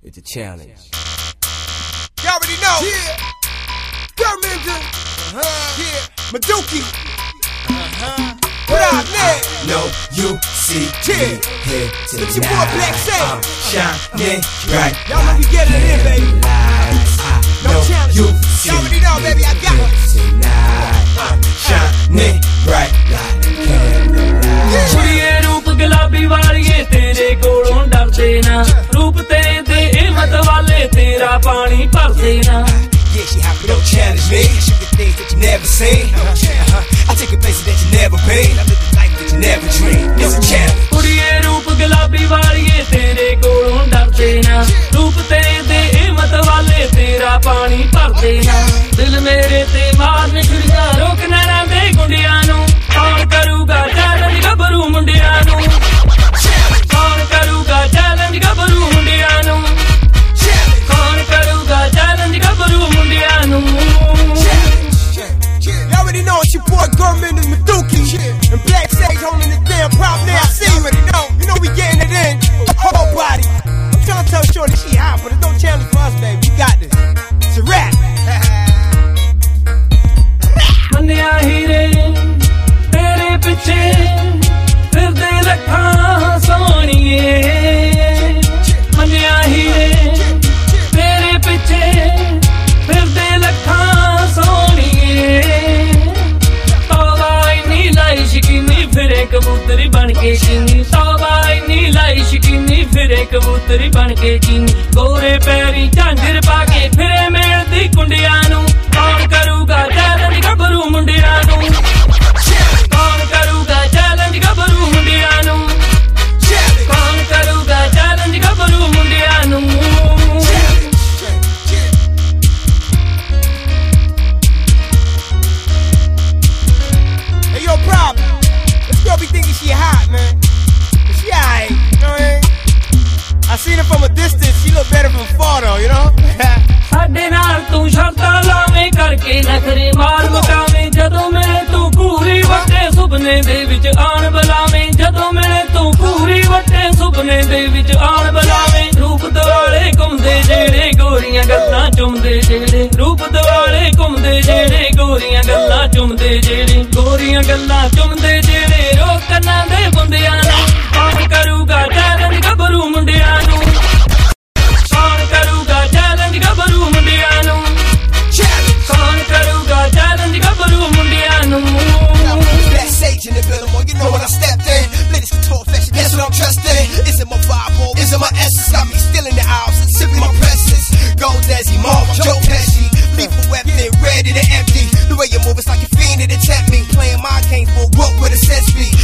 It's a challenge. You already know. Yeah. Gurminder. Yeah. Maduki. What up, man? No, you see me here tonight. It's your boy Black Saint. I'm shining bright. Y'all know we get it in, baby. No challenge. You Y'all already know, baby. I got it. Tonight, I'm shining bright like candlelight. ਕੁੜੀਏ ਰੂਪ ਗੁਲਾਬੀ ਵਾਲੀਏ ਤੇਰੇ ਕੋਲੋਂ ਡਰਦੇ ਨਾ ਰੂਪ ਤੇਰੇ ਦੇ ਹਿੰਮਤ ਵਾਲੇ ਤੇਰਾ ਪਾਣੀ ਭਰਦੇ ਨਾ Yeah, she happy, don't challenge me. I shoot the things that you never seen. I take you places that you never been. I live the life that you never dreamed. It's a challenge. ਕੁੜੀਏ ਰੂਪ ਗੁਲਾਬੀ ਵਾਲੀਏ ਤੇਰੇ ਕੋਲੋਂ ਡਰਦੇ ਨਾ ਰੂਪ ਤੇਰੇ ਦੇ ਹਿੰਮਤ ਵਾਲੇ ਤੇਰਾ ਪਾਣੀ ਭਰਦੇ ਨਾ ਦਿਲ ਮੇਰੇ ਤੇ ਮਾਰਨ ਛੁਰੀਆਂ ਰੋਕ ਨਾ ਰਹਿੰਦੇ ਗੁੰਡਿਆਂ ਨੂੰ ਕੌਣ ਕਰੂਗਾ ਚੈਲੰਜ ਗੱਭਰੂ ਮੁੰਡਿਆਂ ਨੂੰ ਕੌਣ ਕਰੂਗਾ ਚੈਲੰਜ ਗੱਭਰੂ ਮੁੰਡਿਆਂ ਨੂੰ ਕੌਣ ਕਰੂਗਾ ਚੈਲੰਜ ਗੱਭਰੂ ਮੁੰਡਿਆਂ ਨੂੰ You already know it's your boy Gurminder Maduki. And Black Sage holding the damn prop now. I see you already know. You know we getting it in. Whole body. I'm trying to tell Shorty she hot, but it's no challenge for us, baby. We got this. It's a rap. ਮੰਨਿਆ ਹੀਰੇ ਤੇਰੇ ਪਿੱਛੇ ਫਿਰਦੇ ਲੱਖਾਂ ਸੋਹਣੀਏ ਮੰਨਿਆ ਹੀਰੇ ਤੇਰੇ ਪਿੱਛੇ ਫਿਰਦੇ ਲੱਖਾਂ ਸੋਹਣੀਏ ਤੌਬਾ ਇੰਨੀ ਲਾਈ ਸ਼ਕੀਨੀ ਫਿਰੇ ਕਬੂਤਰੀ ਬਣ ਕੇ ਚੀਨੀ ਤੌਬਾ ਇੰਨੀ ਲਾਈ ਸ਼ਕੀਨੀ ਫਿਰੇ ਕਬੂਤਰੀ ਬਣ ਕੇ ਚੀਨੀ ਗੋਰੇ ਪੈਰੀ ਝਾਂਜਰ ਪਾ ਕੇ ਫਿਰੇ ਮਿਲਦੀ ਕੁੰਡਿਆਂ ਨੂੰ ਕੌਣ ਕਰੂਗਾ ਚੈਲੰਜ ਗੱਭਰੂ ਮੁੰਡਿਆਂ ਨੂੰ ਕੌਣ ਕਰੂਗਾ ਚੈਲੰਜ ਗੱਭਰੂ ਮੁੰਡਿਆਂ ਨੂੰ ਕੌਣ ਕਰੂਗਾ ਚੈਲੰਜ ਗੱਭਰੂ ਮੁੰਡਿਆਂ ਨੂੰ Hey, yo, problem. This girl be thinking she hot, man. But she alright, you know what I mean? I seen her from a distance. She look better from far, though, you know? ਸਾਡੇ ਨਾਲ ਤੂੰ ਸ਼ਰਤਾਂ ਲਾਵੇਂ ਕਰਕੇ ਨਖਰੇ ਮਾਰ ਮਕਾਵੇਂ ਜਦੋਂ ਮਿਲੇ ਤੂੰ ਪੂਰੀ ਵੱਟੇ ਸੁਪਨੇ ਦੇ ਵਿੱਚ ਆਣ ਬੁਲਾਵੇਂ ਜਦੋਂ ਮਿਲੇ ਤੂੰ ਪੂਰੀ ਵੱਟੇ ਸੁਪਨੇ ਦੇ ਵਿੱਚ ਆਣ ਬੁਲਾਵੇਂ ਰੂਪ ਦੁਆਲੇ ਘੁੰਮਦੇ ਜਿਹੜੇ ਗੋਰੀਆਂ ਗੱਲਾਂ ਚੁੰਮਦੇ ਜਿਹੜੇ ਰੂਪ ਦੁਆਲੇ ਘੁੰਮਦੇ ਜਿਹੜੇ ਗੋਰੀਆਂ ਗੱਲਾਂ ਚੁੰਮਦੇ ਜਿਹੜੇ ਗੋਰੀਆਂ ਗੱਲਾਂ ਚੁੰਮਦੇ ਜਿਹੜੇ ਰੋਕ ਕੰਨਾਂ ਦੇ ਬੰਦਿਆਂ ਨੂੰ ਕੌਣ ਕਰੂਗਾ ਚੈਲੰਜ ਗੱਭਰੂ ਮੁੰਡਿਆਂ ਨੂੰ ਕੌਣ ਕਰੂਗਾ ਚੈਲੰਜ ਗੱਭਰੂ ਮੁੰਡਿਆਂ ਨੂੰ ਕੌਣ ਕਰੂਗਾ ਚੈਲੰਜ ਗੱਭਰੂ ਮੁੰਡਿਆਂ ਨੂੰ Black Sage in the building, boy, you know when I stepped in. Ladies couture fashion, that's what I'm trusting. Is it my vibe or is it my essence? Got me still in the aisles and sipping my presence. Gold Desi, Marv, Joe Pesci. Lethal weapon, ready to empty. The way you move, it's like you're fiending to tempt me. Playing my game for what with a sense be.